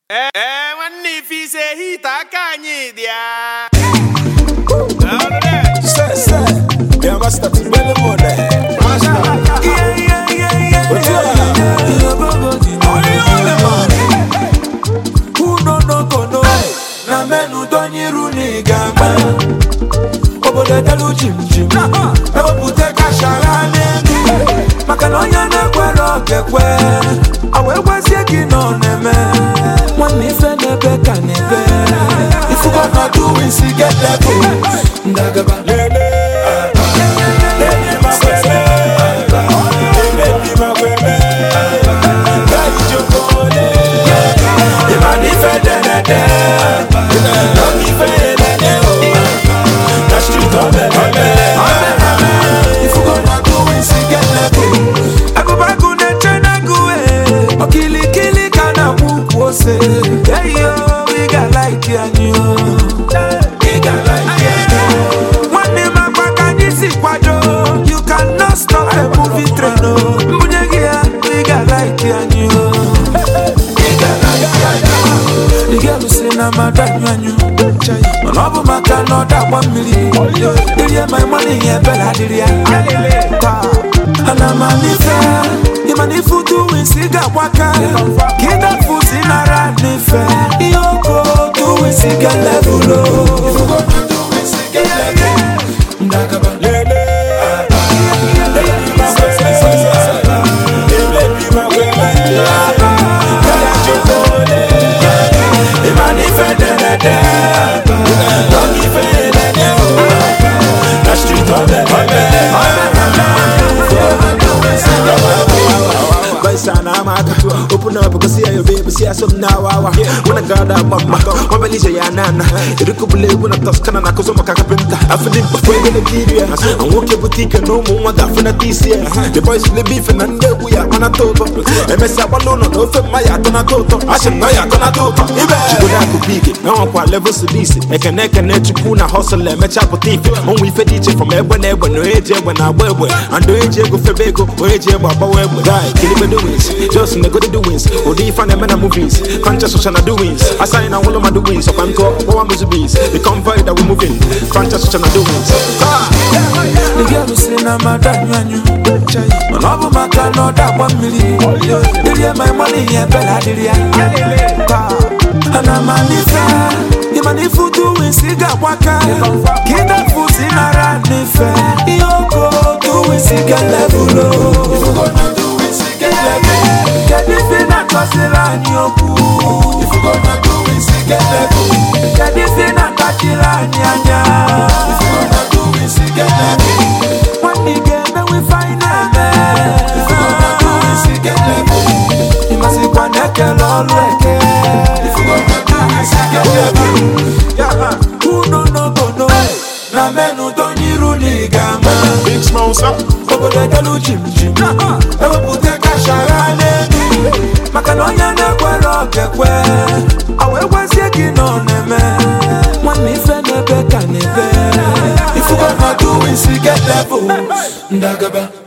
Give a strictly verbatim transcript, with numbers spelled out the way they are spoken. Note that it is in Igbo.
Eh, eh, nwanne ife say hit aka anyị dị ya. Say, say, yeah, master, belly more there. Yeah, yeah, yeah, yeah. But yeah, who no no go no? Na menu donyi runi gamba. Obo de dalu jim jim. Ewo pute kashara nenu. Makalonya na kwero kekwe. Awe wasie kino neme. Mwani fe nebe kanebe. If you gonna do it, see get level. Ndagaba lele. Lele masese. Lele maweme. Gai jokole. Imani fe denede. Loki fe denede. That's true to me. If you gonna do it, see get level. I go back on the China go. Okili kili kana mukose. Yeah yo, we got like you and you. We got like you. One day my back and this is quadro. You cannot stop a movie train. Munyagia, we got like you and you. We got like you and you. The girl who say na madam and you. Manobu maka no that one million. Did my money here, Bella did ya? And I'm a nife. Imani futu winsiga waka. Kida fusi na ranife. Iyoko tu winsiga levulo. Ifugo tu winsiga levulo. Ndakaba lele. Lele masese. Lele mawele. Kaya jokole. Imani fedele. Don't give a the street of the open up because see your baby, see some now. When I got that mama, one believer, ya nana. You could believe when I toss Canada, because I'm a carpenter. I feel it before the Nigeria. I'm walking boutique and no more than for this year. The boys play beef and then we are on a total. M S A alone, no for my atona total. I should know you're gonna total. You could big it. No one levels to this. I can neck and net puna hustle and match up with thief. When we fed each from everyone, when no age, when I wear, and do age go for Bego, or age about Bower, guy, kill him doings. Just in the good doings, or the fan and movies, conscious social doings. I sign all of my doings, so I'm called one bees. The convoy that we're moving, conscious social doings. The girl who say, I'm a damn you. Manobu maka no that one million. Did you my money here, Bella did ya? And I'm a nife. Imani futu winsiga waka. Kida fusi na ranife. Iyoko tu winsiga levulo. If you gonna do winsiga levulo. Get this in a tosila nyoku. If you gonna do winsiga levulo. Get this in a tachila nyanya. If you gonna do winsiga levulo. One nigga we find a man. If you gonna do winsiga levulo. You must be one neck and all wreck. If you gonna do winsiga levulo. Yeah, who no no go no. Na menu don't you runi gama. Big small son. Obo de dalu jim jim. Ewo pute kashara nenu. Makalonya na kwero kekwe. Awe wasie kino neme. Mwani fe nebe kanebe. If you gonna do it, see get level. Ndagaba.